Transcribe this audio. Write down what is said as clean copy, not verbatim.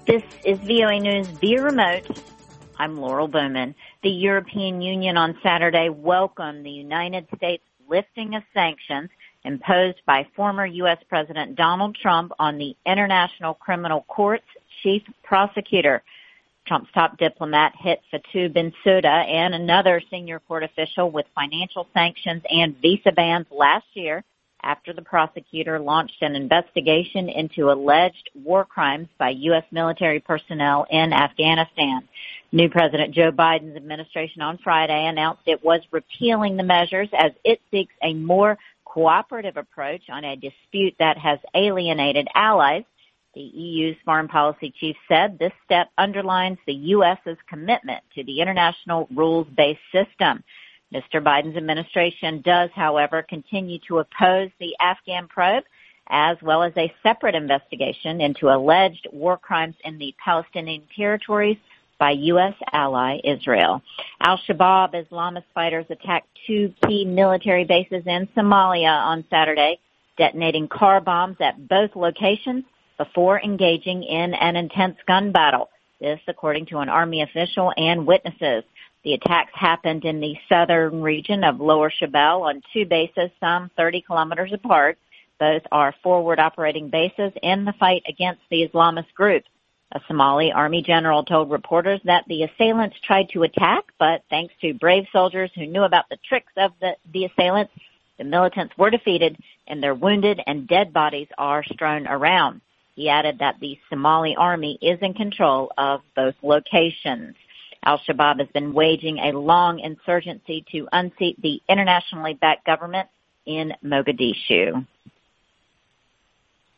This is VOA News via remote. I'm Laurel Bowman. The European Union on Saturday welcomed the United States lifting of sanctions imposed by former U.S. President Donald Trump on the International Criminal Court's chief prosecutor. Trump's top diplomat hit Fatou Bensouda and another senior court official with financial sanctions and visa bans last year after the prosecutor launched an investigation into alleged war crimes by U.S. military personnel in Afghanistan. New President Joe Biden's administration on Friday announced it was repealing the measures as it seeks a more cooperative approach on a dispute that has alienated allies. The EU's foreign policy chief said this step underlines the U.S.'s commitment to the international rules-based system. Mr. Biden's administration does, however, continue to oppose the Afghan probe, as well as a separate investigation into alleged war crimes in the Palestinian territories by U.S. ally Israel. Al-Shabaab Islamist fighters attacked two key military bases in Somalia on Saturday, detonating car bombs at both locations before engaging in an intense gun battle. This, according to an Army official and witnesses. The attacks happened in the southern region of Lower Shabelle on two bases some 30 kilometers apart. Both are forward operating bases in the fight against the Islamist group. A Somali army general told reporters that the assailants tried to attack, but thanks to brave soldiers who knew about the tricks of the assailants, the militants were defeated and their wounded and dead bodies are strewn around. He added that the Somali army is in control of both locations. Al-Shabaab has been waging a long insurgency to unseat the internationally backed government in Mogadishu.